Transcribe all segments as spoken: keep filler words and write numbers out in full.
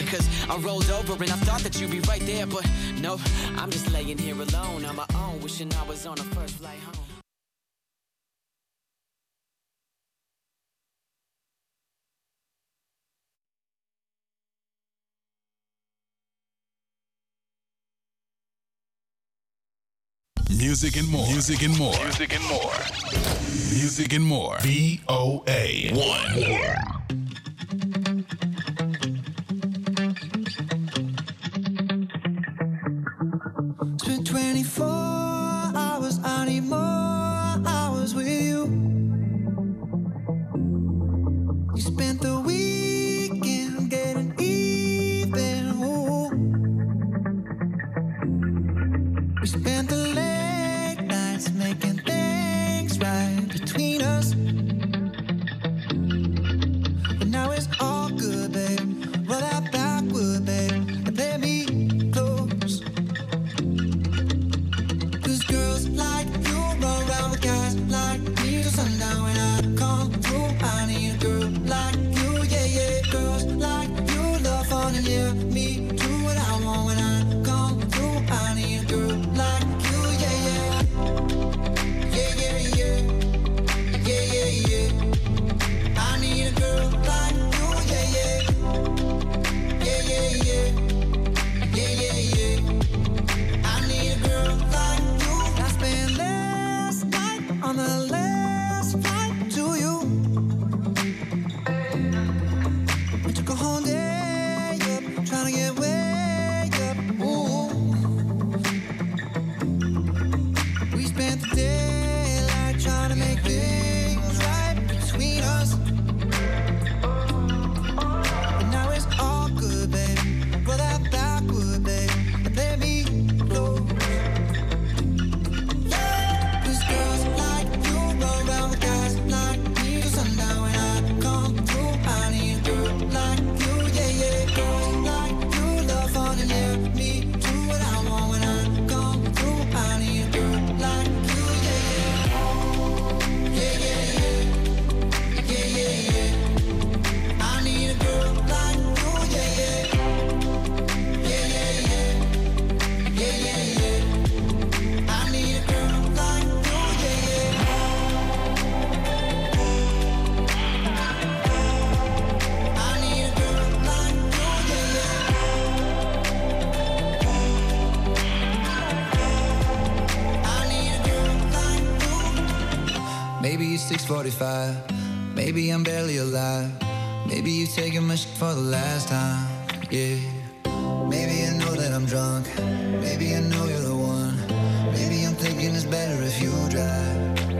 here, cause I rolled over and I thought that you'd be right there, but no, I'm just laying here alone on my own, wishing I was on a first flight home. Music and more. Music and more. Music and more. Music and more. V O A one. Spent twenty-four hours, I need more hours with you. You spent the weekend getting even. Ooh. We spent the late nights making things right between us. And now it's all good, babe. Roll that backward, babe, and play me close. Cause girls like you run around with guys like me till sundown. When I come through, I need a girl like you, yeah, yeah. Girls like you love fun and yeah, me do what I want. When I come through, I need a girl like you, yeah, yeah. Yeah, yeah, yeah. Yeah, yeah, yeah. I need a girl like you, yeah, yeah. Yeah, yeah, yeah. Yeah, yeah, yeah. I need a girl like you. I spent last night on the last flight to you. We took a whole day up, trying to get way up. Ooh. We spent the daylight trying to make things right between us. But now it's all good, babe. Roll that backward, babe, and let me close. Cause girls like you run around with guys like me till sundown. When I come through, I need a girl like you, yeah, yeah. Girls like you love fun and yeah, me do what I want. When I come through, I need a girl like you, yeah, yeah. Yeah, yeah, yeah. Yeah, yeah, yeah. I need a girl like you, yeah, yeah. Yeah, yeah, yeah. Yeah, yeah, yeah. I need a girl like you, yeah, yeah. I need a girl like you, yeah, yeah. I need a girl like you. Maybe it's six forty-five. Maybe I'm barely alive. Maybe you taking my shit for the last time. Yeah. Maybe I know that I'm drunk. Maybe I know you're the one. Maybe I'm thinking it's better if you drive.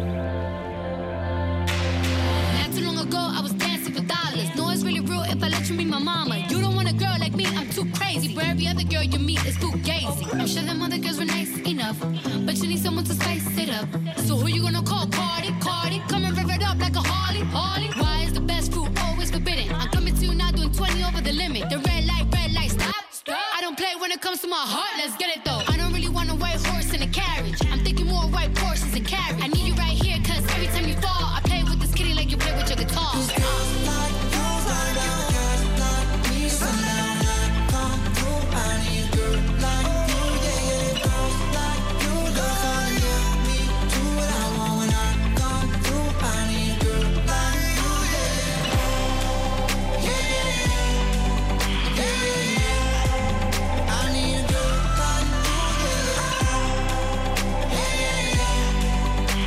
Not too long ago, I was dancing for dollars. No, it's really real if I let you be my mama. You don't want a girl like me, I'm too crazy. Where every other girl you meet is too gazy. I'm sure them other girls were nice enough, but you need someone to spice it up. So who you gonna call? Cardi, Cardi. Come and rev it up like a Harley, Harley. Why is the best fruit always forbidden? I'm coming to you now doing twenty over the limit. The red light, red light, stop, stop. I don't play when it comes to my heart, let's get it though. I don't really want a white horse in a carriage. I'm thinking more white Porsches and carriage. I need you right here, cause every time you fall, I play with this kitty like you play with your guitar. Cause girls like you run around with guys like me till sundown. When I come through, I need a girl like you, yeah, yeah. Girls like you love fun and yeah, me do what I want. When I come through, I need a girl like you, yeah, yeah. Yeah, yeah, yeah. Yeah, yeah, yeah. I need a girl like you, yeah, yeah. Yeah, yeah, yeah.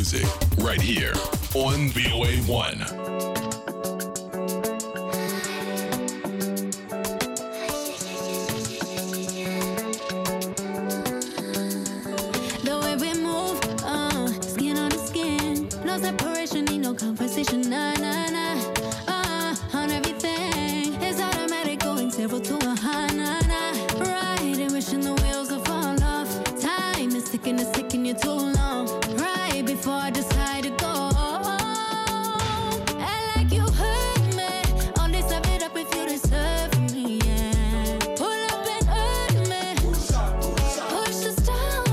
music, right here on V O A one. The way we move, uh, skin on the skin, no separation, need no conversation, nah, nah, nah. Uh, on everything, it's automatic, going zero to a high, nah, nah. Riding, wishing the wheels will fall off. Time is ticking, it's taking you too long. Right before I decide to go. I like you hurt me, all this I beat up if you deserve me, yeah. Pull up and hurt me, push the stars.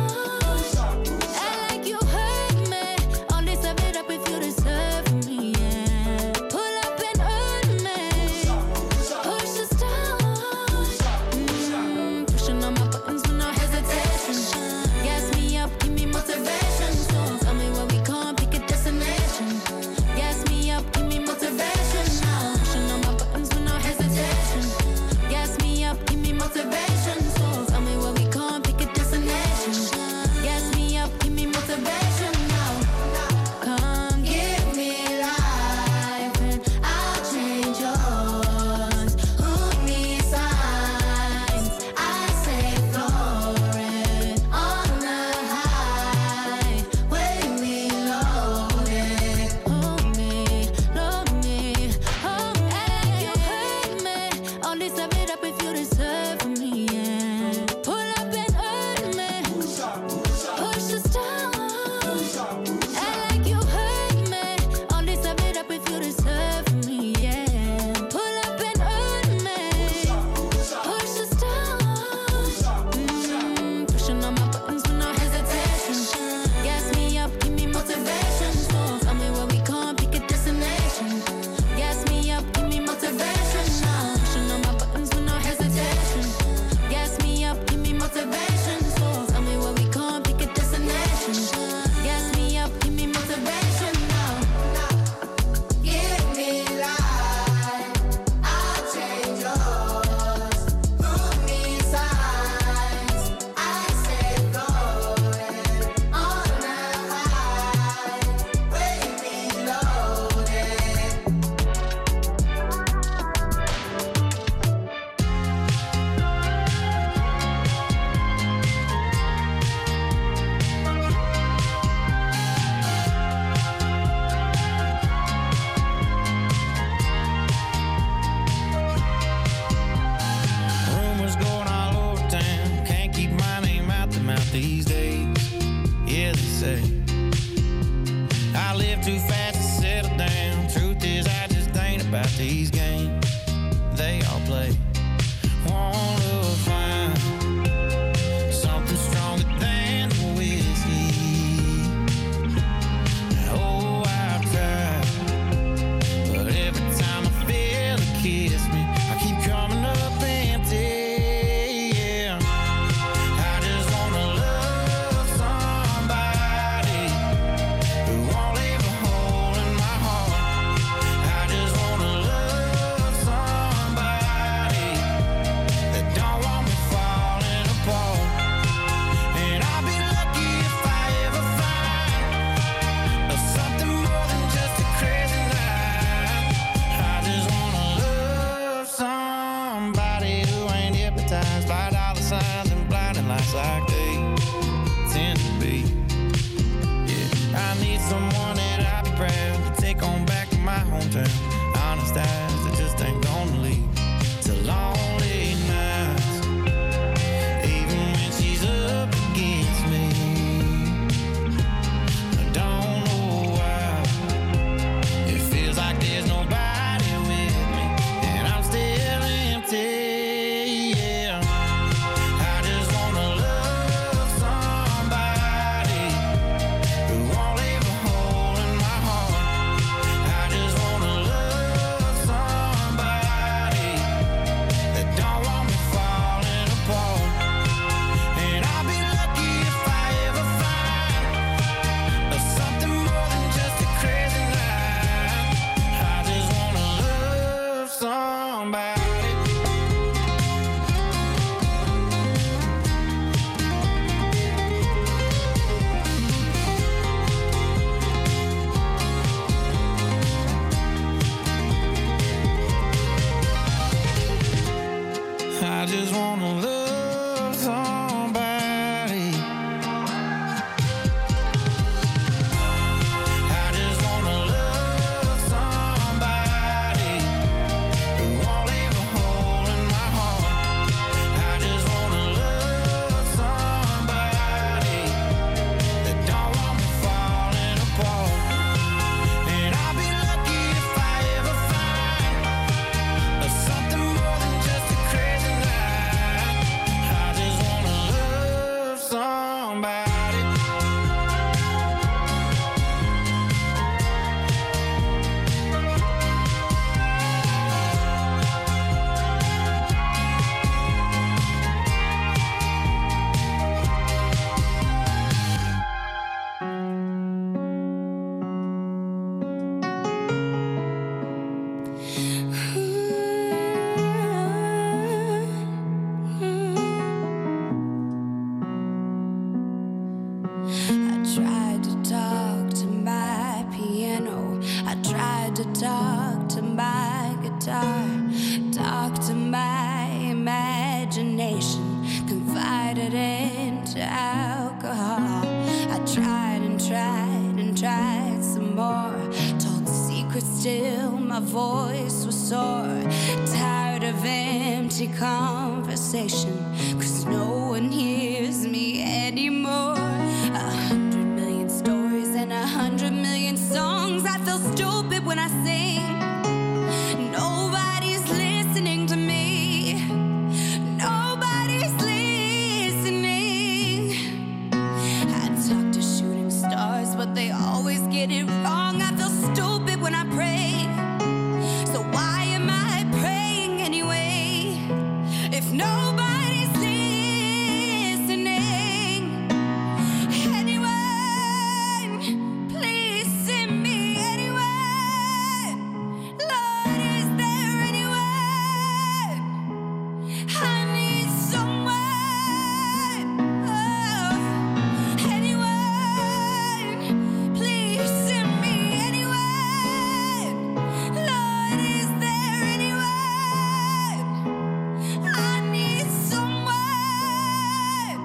I like you hurt me, all this I beat up if you deserve me, yeah. Pull up and hurt me, push the stars. Mm, pushing on my buttons with no hesitation. Gas me up, give me motivation. So tell me where we going, pick a destination. Gas me up, give me motivation now. Pushing on my buttons with no hesitation. Gas me up, give me motivation. So tell me where we going, pick a destination. Gas me up, give me motivation now. Come give me life and I'll change yours. Who needs signs? I say floating on the high. Wave me loaded. Hold me, load me. Oh, and you hurt me. All this I beat up if you deserve me, yeah. Pull up and hurt me. Push the stars. I like you hurt me. All this I beat up if you deserve me, yeah. Pull up and hurt me. Push the stars. Mm, pushing on my buttons with no hesitation. Gas me up, give me motivation. So tell me where we going, pick a destination. Gas me up, give me motivation now. Pushing on my buttons with no hesitation. Gas me up, give me motivation. So tell me where we going, pick a destination. Gas me up, give me motivation now. Give me life, I'll change yours. Who needs signs? I say floating on the high. Wave me loaded. Rumors going all over town. Can't keep my name out the mouth these days. Yeah, they say I live too fast to settle down. Truth is, I just ain't about these games they all play. Wanna find something stronger than whiskey. Oh, I've tried, but every time I feel it kiss me, I keep coming up empty. Yeah, I just wanna love somebody who won't leave a hole in my heart. I just wanna love to alcohol. I tried and tried and tried some more. Told the secret still, my voice was sore. Tired of empty conversation, 'cause no one hears me anymore. A hundred million stories and a hundred million songs. I feel stupid when I sing. Nobody's listening to me. Nobody's listening. I talk to shooting stars, but they always get it wrong. I feel stupid when I pray. So why am I praying anyway? If nobody's listening. Anyone, please send me anyone. Lord, is there anyone? I need someone. Oh, anyone, please send me anyone. Lord, is there anyone? I need someone.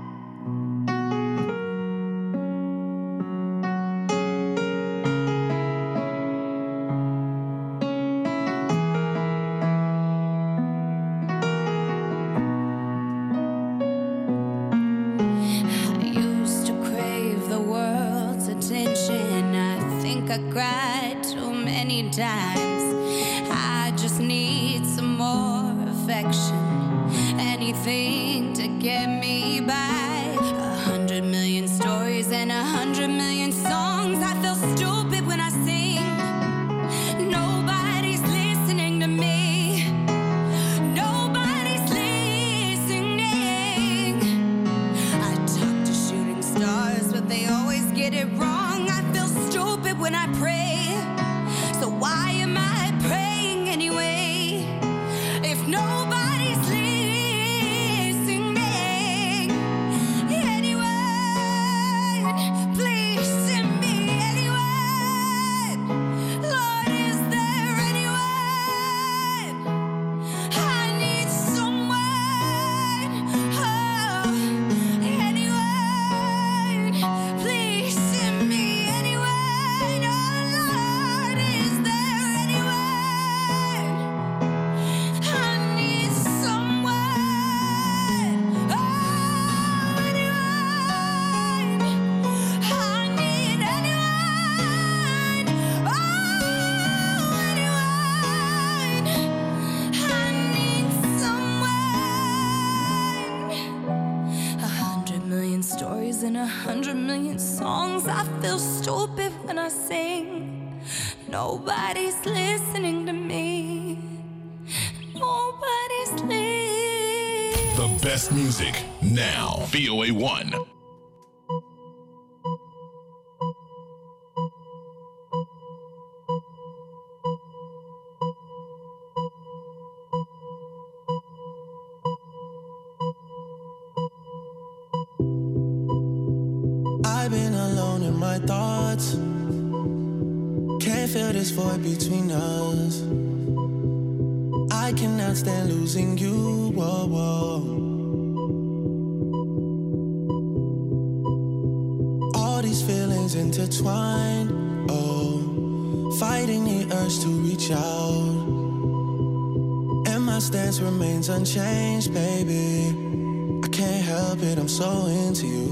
I used to crave the world's attention. I think I cried too many times. I just need some more affection. Anything to get me by. A hundred million stories and a hundred million songs. I feel stupid when I sing. Nobody's listening to me. Nobody's listening. I talk to shooting stars, but they always get it wrong. I feel stupid when I pray. So why am I praying anyway? If nobody's listening. Anyone, please send me anyone. Lord, is there anyone? I need someone. Oh, anyone, please send me anyone. Oh, Lord, is there anyone? I need someone. Oh, anyone. I need anyone. Oh, anyone. I need someone. A hundred million stories and a hundred million songs. I feel stupid when I sing. Nobody's listening to me. Nobody's listening. The best music now. V O A one. I've been alone in my thoughts. Can't feel this void between us. I cannot stand losing you. Whoa, whoa. All these feelings intertwined. Oh, fighting the urge to reach out. And my stance remains unchanged, baby. I can't help it, I'm so into you.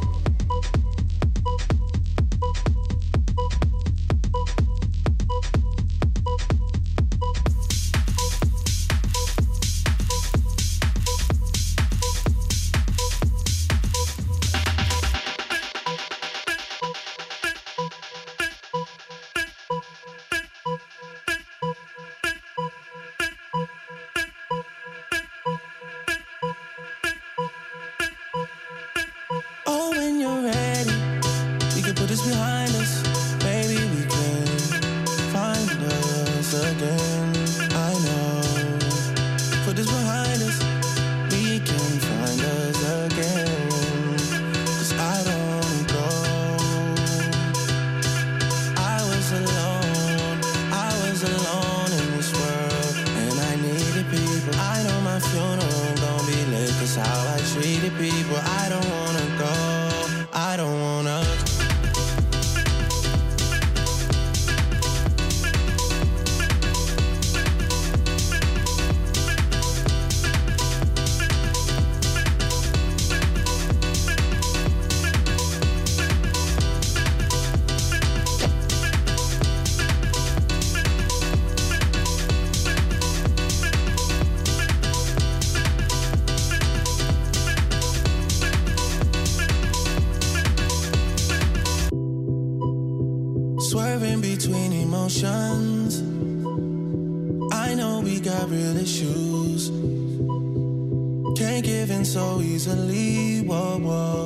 Oh, when you're ready, we can put this behind us. Maybe we can find us again. I know. Put this behind us, we can find us again. 'Cause I don't go. I was alone, I was alone in this world, and I needed people. I know my funeral gon' be lit, 'cause how I treated people. I don't wanna go, I don't wanna. Swerving between emotions. I know we got real issues. Can't give in so easily. Whoa, whoa.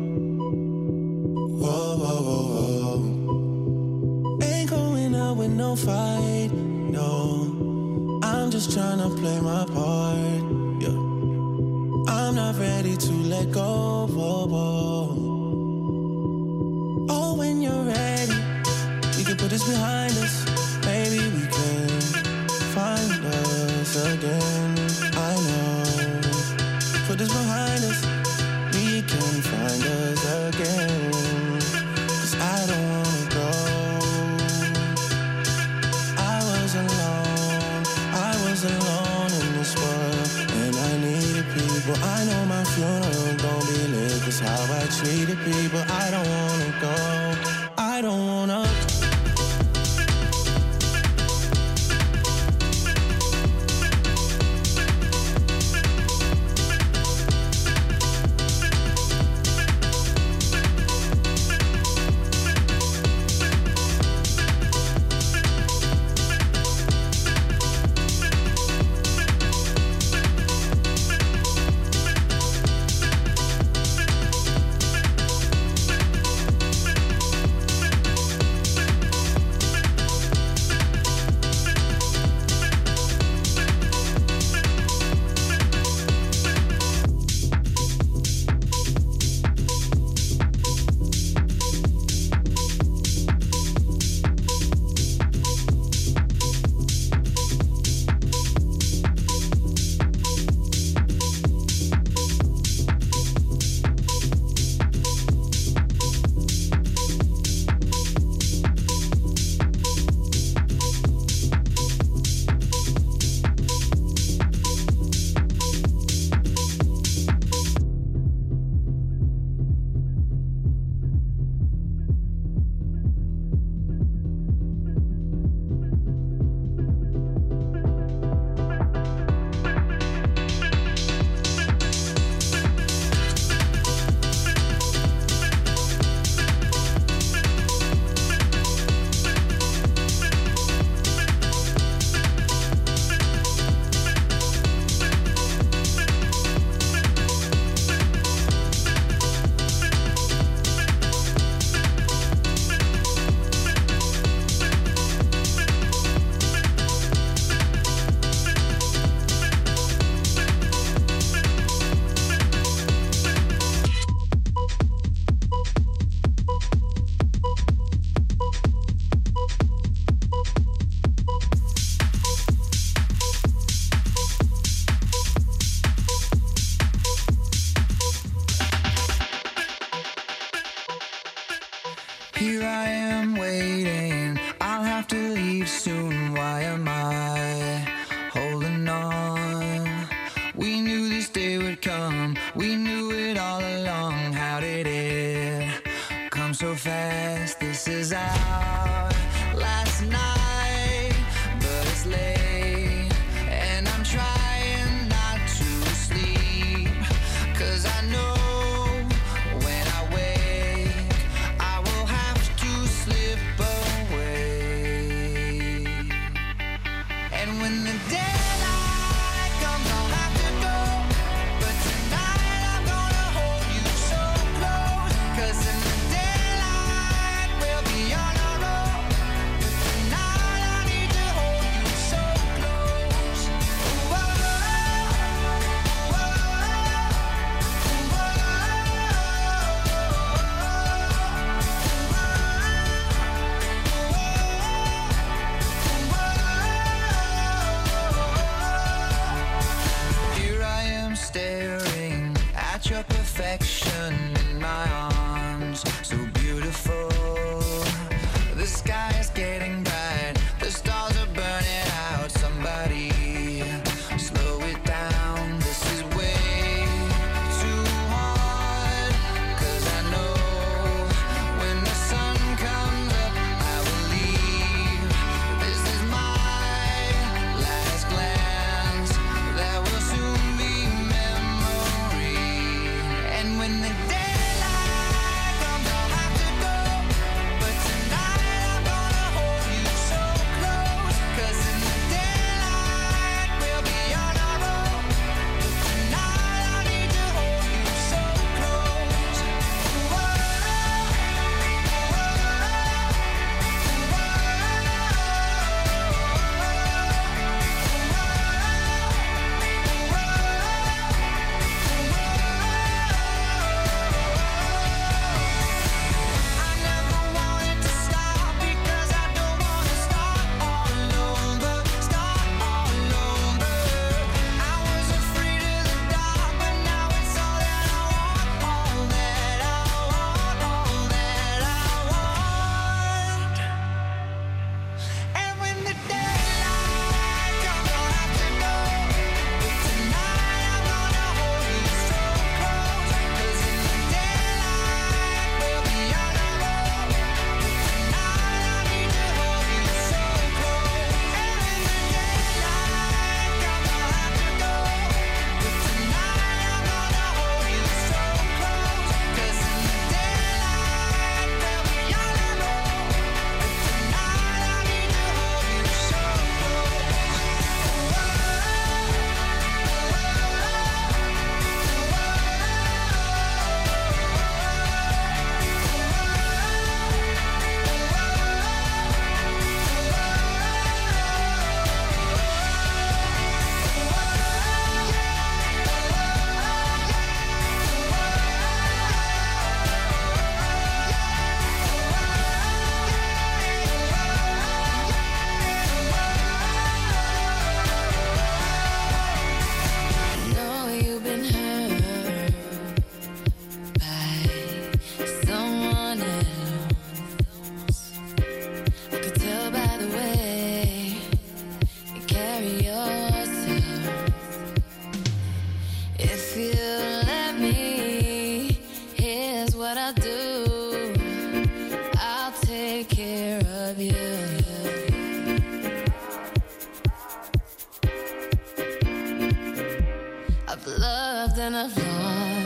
Whoa, whoa, whoa, whoa. Ain't going out with no fight, no. I'm just trying to play my part, yeah. I'm not ready to let go, whoa, whoa. Oh, when you're ready, we can put this behind us. Maybe we can find us again. I know. Put this behind us. We can find us again. Cause I don't wanna go. I was alone. I was alone in this world. And I needed people. I know my funeral gon' be lit. Cause how I treated people. I don't wanna go. I don't wanna. Here I am waiting, I'll have to leave soon. Why am I holding on? We knew this day would come, we knew it all along. How did it come so fast? This is our last night, but it's late, and I'm trying not to sleep, 'cause I know picture perfection in my arms, so beautiful. The sky is getting bright, the stars are burning out. Somebody slow it down, this is way too hard. Cause I know when the sun comes up, I will leave. This is my last glance, that will soon be memory. And when the daylight comes, I'll have to go. But tonight I'm gonna hold you so close. Cause in the daylight we'll be on our own. But tonight I need to hold you so close. I never wanted to stop because I don't wanna start all alone, but start all alone. I was afraid of the dark, but now it's all that I want, all that I want, all that I want. And when the daylight comes, I'll have to go. But tonight I'm gonna hold you so close. Cause in the daylight we'll be on our own. But tonight I need to hold you so close. And when the daylight comes, I'll have to go. But tonight I'm gonna hold you so close. Cause in the daylight we'll be on our own. But tonight I need to hold you so I know you've been hurt by someone else. I could tell by the way you carry yourself. If you let me, here's what I'll do. I'll take care of you. I've loved and I've lost.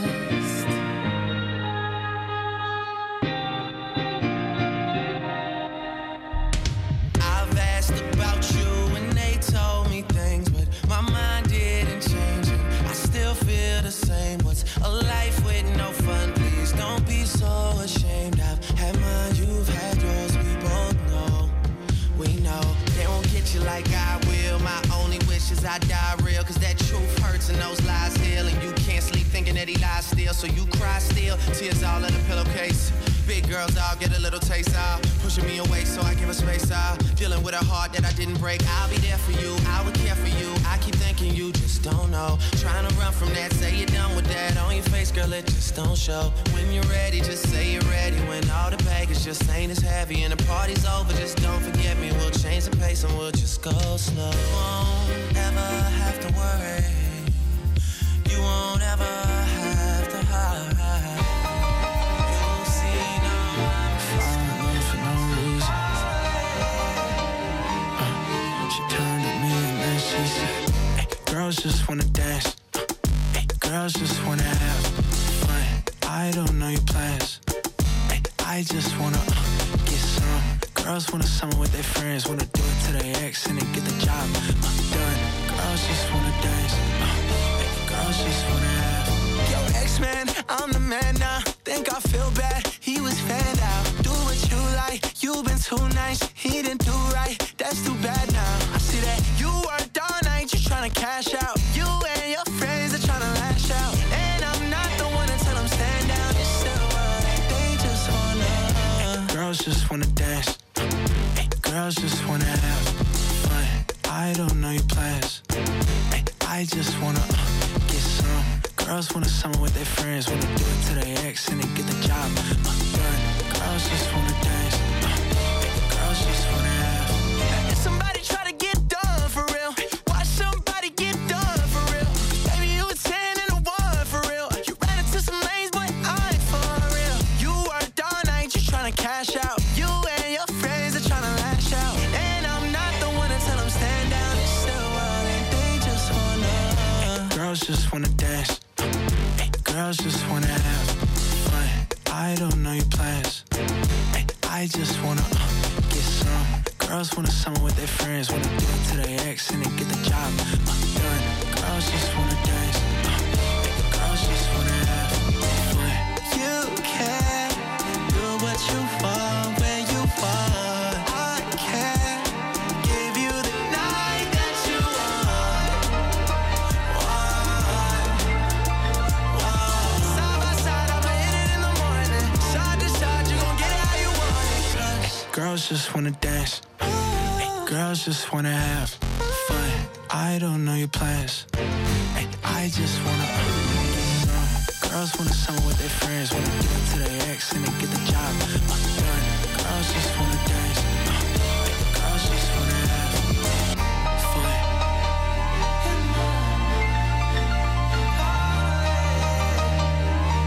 I've asked about you and they told me things, but my mind didn't change and I still feel the same. What's a life with no fun? Please don't be so ashamed. I've had mine, you've had yours, we both know. We know they won't get you like I will. My only wish is I die real, cause that truth hurts and those lies heal. And you can't sleep thinking that he lies still, so you cry still. Tears all in the pillowcase. Big girls all get a little taste out, pushing me away so I give her space out. Dealing with a heart that I didn't break. I'll be there for you, I would care for you. I keep thinking you just don't know. Trying to run from that, say you're done with that. On your face, girl, it just don't show. When you're ready, just say you're ready. When all the baggage just ain't as heavy and the party's over, just don't forget me. We'll change the pace and we'll just go slow. You won't ever have to worry. You won't ever have to hide. You'll see now I'm falling for no reason. Uh, she turned at me and then she said, hey, girls just wanna dance. Uh, hey, girls just wanna have fun. I don't know your plans. Hey, I just wanna uh, get some. Girls wanna summer with their friends, wanna do it to their ex and then get the job uh, done. Girls just wanna dance. Uh, hey, girls just wanna have. Yo, ex-man, I'm the man now. Think I feel bad, he was fanned out. Do what you like, you've been too nice. He didn't do right, that's too bad now. I see that you worked all night, you tryna cash out. You and your friends are tryna lash out. And I'm not the one to tell them stand down. It's still what they just wanna. Girls just wanna dance. Hey, girls just wanna have fun. I don't know your plans. Ay, I just wanna uh, get some. Girls wanna summer with their friends, wanna do it to their ex and then get the job uh, done. Girls just wanna dance, uh, girls just wanna have. If somebody try to get done for real, watch somebody get done for real. Baby, you a ten and a one for real. You ran into some lanes, but I ain't for real. You worked all night, you tryna cash out. You and your friends are tryna lash out. And I'm not the one to tell them stand down. It's still wild and they just wanna. Girls just wanna dance. Hey, girls just wanna have fun. I don't know your plans. Hey, I just wanna uh, get some. Girls wanna summer with their friends, wanna do it to their ex and then get the job uh, done. Girls just wanna dance. Uh, hey, girls just wanna have fun. You can do what you want when you want. I can give you the night that you want. Want, want. Side by side, I'ma hit it in the morning. Side to side, you gon' get it how you want it. Girls just wanna dance. Hey, girls just wanna have fun. I don't know your plans. Hey, I just wanna uh, get some. Girls wanna summer with their friends, wanna do it to their ex and then get the job uh, done. Girls just wanna dance.